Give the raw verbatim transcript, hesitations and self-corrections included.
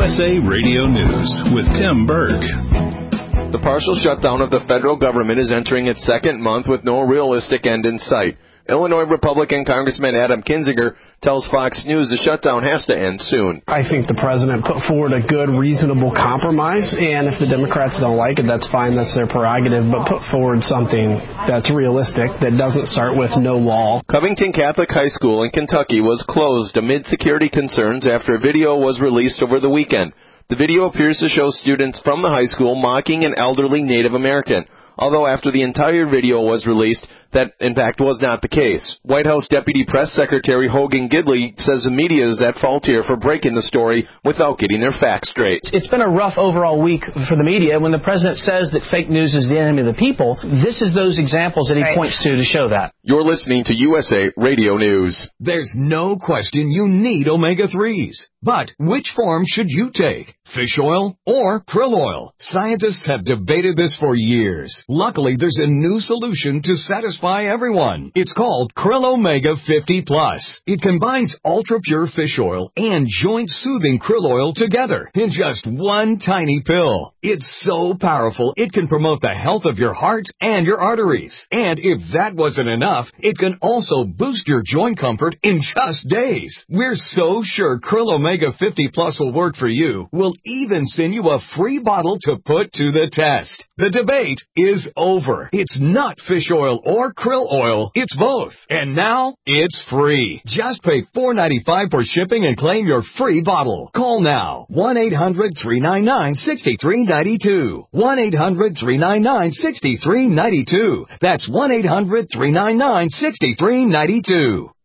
S A Radio News with Tim Berg. The partial shutdown of the federal government is entering its second month with no realistic end in sight. Illinois Republican Congressman Adam Kinzinger tells Fox News the shutdown has to end soon. I think the president put forward a good, reasonable compromise, and if the Democrats don't like it, that's fine, that's their prerogative, but put forward something that's realistic, that doesn't start with no wall. Covington Catholic High School in Kentucky was closed amid security concerns after a video was released over the weekend. The video appears to show students from the high school mocking an elderly Native American, although after the entire video was released, that, in fact, was not the case. White House Deputy Press Secretary Hogan Gidley says the media is at fault here for breaking the story without getting their facts straight. It's been a rough overall week for the media. When the president says that fake news is the enemy of the people, this is those examples that he right. points to to show that. You're listening to U S A Radio News. There's no question you need omega threes. But which form should you take? Fish oil or krill oil? Scientists have debated this for years. Luckily, there's a new solution to satisfy everyone. It's called Krill Omega fifty plus. It combines ultra-pure fish oil and joint-soothing krill oil together in just one tiny pill. It's so powerful, it can promote the health of your heart and your arteries. And if that wasn't enough, it can also boost your joint comfort in just days. We're so sure Krill Omega fifty plus will work for you. We'll even send you a free bottle to put to the test. The debate is over. It's not fish oil or krill oil. It's both. And now, it's free. Just pay four dollars and ninety-five cents for shipping and claim your free bottle. Call now. one eight hundred three nine nine six three nine two. one eight hundred three nine nine six three nine two. That's one eight hundred three nine nine six three nine two.